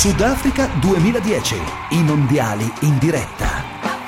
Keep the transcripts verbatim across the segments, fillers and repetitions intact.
Sudafrica duemiladieci, i mondiali in diretta.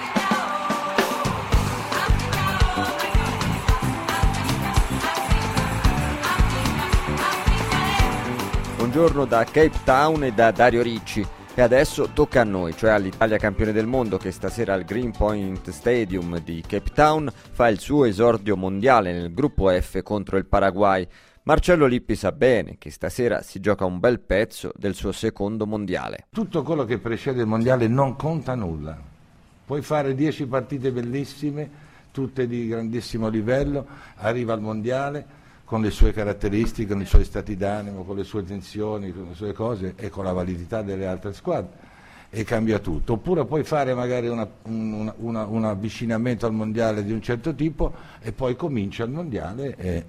Buongiorno da Cape Town e da Dario Ricci. E adesso tocca a noi, cioè all'Italia campione del mondo che stasera al Green Point Stadium di Cape Town fa il suo esordio mondiale nel gruppo F contro il Paraguay. Marcello Lippi sa bene che stasera si gioca un bel pezzo del suo secondo mondiale. Tutto quello che precede il mondiale non conta nulla. Puoi fare dieci partite bellissime, tutte di grandissimo livello, arriva al mondiale con le sue caratteristiche, con i suoi stati d'animo, con le sue tensioni, con le sue cose e con la validità delle altre squadre e cambia tutto. Oppure puoi fare magari una, una, una, un avvicinamento al mondiale di un certo tipo e poi comincia il mondiale e,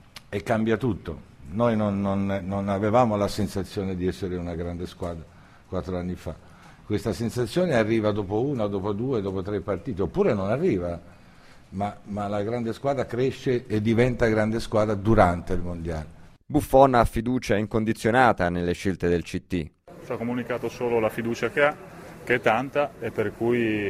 e cambia tutto. Noi non, non, non avevamo la sensazione di essere una grande squadra quattro anni fa. Questa sensazione arriva dopo una, dopo due, dopo tre partite, oppure non arriva. Ma, ma la grande squadra cresce e diventa grande squadra durante il mondiale. Buffon ha fiducia incondizionata nelle scelte del C T. Ci ha comunicato solo la fiducia che ha, che è tanta, e per cui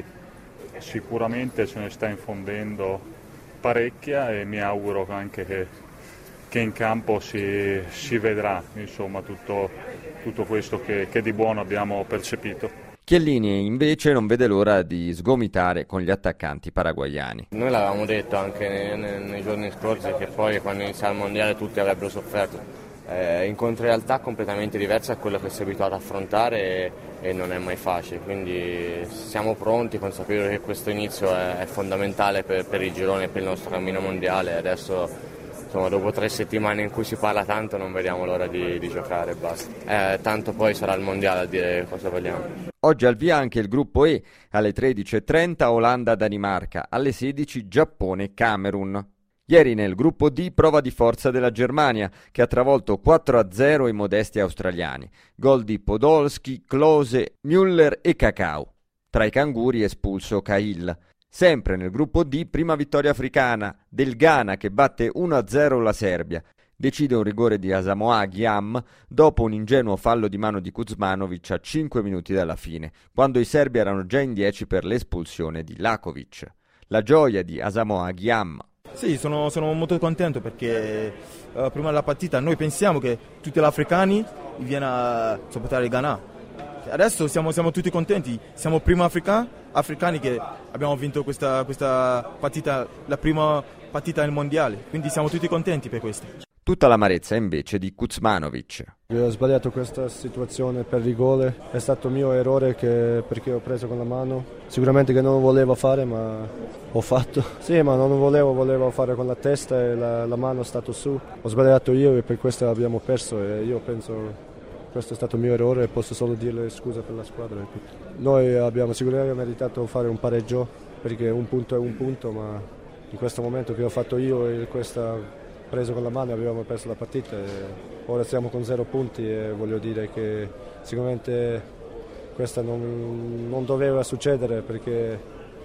sicuramente ce ne sta infondendo parecchia e mi auguro anche che, che in campo si, si vedrà insomma tutto, tutto questo che, che di buono abbiamo percepito. Chiellini invece non vede l'ora di sgomitare con gli attaccanti paraguayani. Noi l'avevamo detto anche nei, nei, nei giorni scorsi che poi quando inizia il mondiale tutti avrebbero sofferto. Eh, incontri realtà completamente diverse a quello che si è abituato ad affrontare e, e non è mai facile, quindi siamo pronti, consapevoli che questo inizio è, è fondamentale per, per il girone e per il nostro cammino mondiale. Adesso insomma, dopo tre settimane in cui si parla tanto non vediamo l'ora di, di giocare e basta. Eh, tanto poi sarà il mondiale a dire cosa vogliamo. Oggi al via anche il gruppo E, alle tredici e trenta Olanda-Danimarca, alle sedici Giappone-Camerun. Ieri nel gruppo D prova di forza della Germania, che ha travolto quattro a zero i modesti australiani. Gol di Podolski, Klose, Müller e Cacao. Tra i canguri espulso Cahill. Sempre nel gruppo D, prima vittoria africana del Ghana che batte uno a zero la Serbia. Decide un rigore di Asamoah Gyan dopo un ingenuo fallo di mano di Kuzmanovic a cinque minuti dalla fine, quando i serbi erano già in dieci per l'espulsione di Lakovic. La gioia di Asamoah Gyan. Sì, sono, sono molto contento perché uh, prima della partita noi pensiamo che tutti gli africani viennero a sopportare il Ghana. Adesso siamo, siamo tutti contenti, siamo prima africani, africani che abbiamo vinto questa, questa partita, la prima partita nel mondiale, quindi siamo tutti contenti per questo. Tutta l'amarezza invece di Kuzmanovic. Io ho sbagliato questa situazione per rigore, è stato mio errore che, perché ho preso con la mano, sicuramente che non lo volevo fare ma ho fatto. Sì, ma non lo volevo, volevo fare con la testa e la, la mano è stato su. Ho sbagliato io e per questo abbiamo perso e io penso questo è stato il mio errore e posso solo dirle scusa per la squadra e tutto. Noi abbiamo sicuramente meritato fare un pareggio perché un punto è un punto, ma in questo momento che ho fatto io e questa preso con la mano abbiamo perso la partita e ora siamo con zero punti e voglio dire che sicuramente questa non, non doveva succedere perché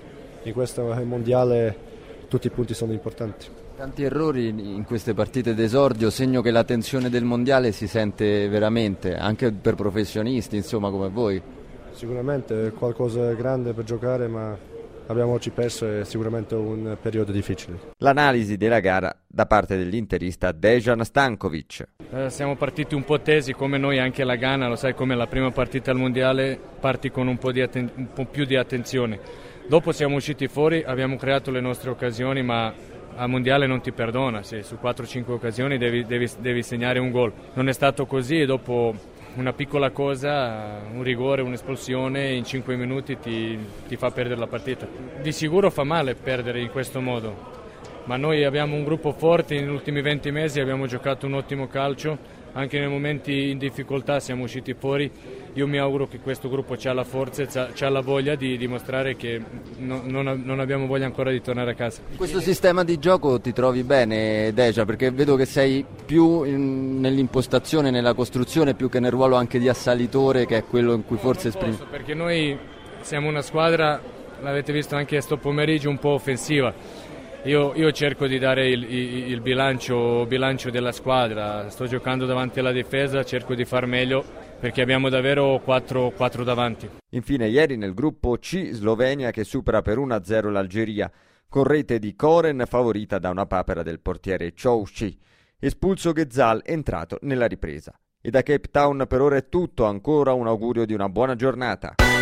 in questo mondiale tutti i punti sono importanti. Tanti errori in queste partite d'esordio, segno che la tensione del mondiale si sente veramente, anche per professionisti insomma come voi. Sicuramente è qualcosa grande per giocare ma abbiamo oggi perso e sicuramente un periodo difficile. L'analisi della gara da parte dell'interista Dejan Stankovic. Eh, siamo partiti un po' tesi come noi anche la Ghana, lo sai come la prima partita al mondiale parti con un po', di atten- un po' più di attenzione. Dopo siamo usciti fuori, abbiamo creato le nostre occasioni ma al mondiale non ti perdona, se su quattro cinque occasioni devi, devi, devi segnare un gol. Non è stato così e dopo una piccola cosa, un rigore, un'espulsione in cinque minuti ti, ti fa perdere la partita. Di sicuro fa male perdere in questo modo, ma noi abbiamo un gruppo forte, negli ultimi venti mesi abbiamo giocato un ottimo calcio, anche nei momenti in difficoltà siamo usciti fuori. Io mi auguro che questo gruppo c'ha la forza, c'ha la voglia di dimostrare che no, non, non abbiamo voglia ancora di tornare a casa. In questo sistema di gioco ti trovi bene, Deja, perché vedo che sei più in, nell'impostazione, nella costruzione, più che nel ruolo anche di assalitore, che è quello in cui forse esprimi. Perché noi siamo una squadra, l'avete visto anche sto pomeriggio, un po' offensiva. Io, io cerco di dare il, il, il bilancio, bilancio della squadra, sto giocando davanti alla difesa, cerco di far meglio perché abbiamo davvero quattro davanti. Infine ieri nel gruppo C Slovenia che supera per uno a zero l'Algeria, con rete di Koren favorita da una papera del portiere Chouchi. Espulso Ghezal, entrato nella ripresa. E da Cape Town per ora è tutto, ancora un augurio di una buona giornata.